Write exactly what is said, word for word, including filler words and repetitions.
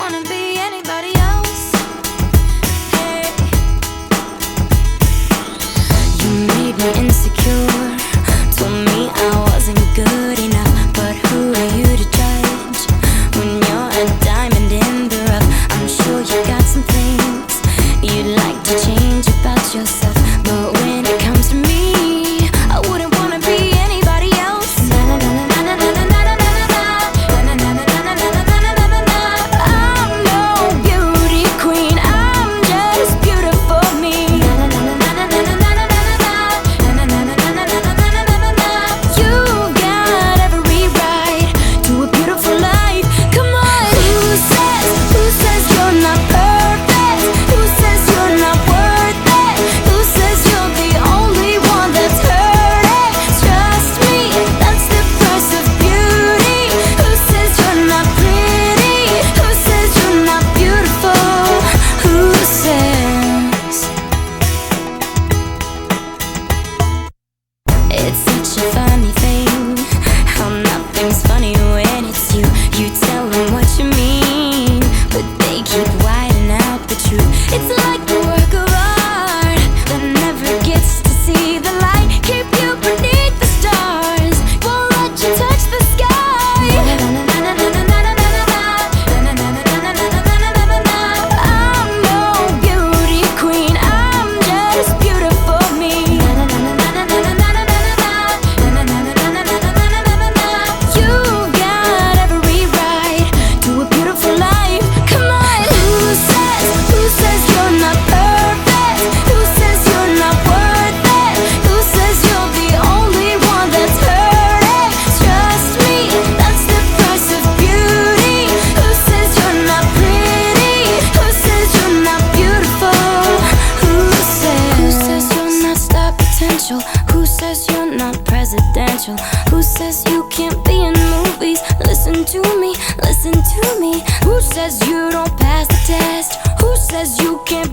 wanna be anybody else. Hey, you made me insecure, told me I wasn't good enough. But who are you to judge when you're a diamond in the rough? I'm sure you got some things you'd like to change about yourself, but when it comes to me, I wouldn't wanna be anybody else. I'm no beauty queen, I'm just beautiful me. You got every right to a beautiful life. Come on. Who says, who says you're not perfect? Who says you're not worth it? Who says you're the only one that's hurting? Trust me, that's the price of beauty. Who says you're not pretty? Who says you're not beautiful? Who says? It's such a funny thing how nothing's funny when it's you. You tell them what you mean, but they keep whiting out the truth. It's like a work of art that never gets to see the light. Keep you beneath the stars, won't let you touch the sky. I'm no beauty queen, I'm just beautiful me. You got every right to a beautiful life. Come on. Who says, who says you're not perfect? Who says you're not worth it? Who says you're the only one that's hurting? Trust me, that's the price of beauty. Who says you're not pretty? Who says you're not beautiful? Who says? Who says you're not star potential? Who says you're not presidential? Who says you can't be in movies? Listen to me, listen to me. Who says you don't pass the test? Who says you can't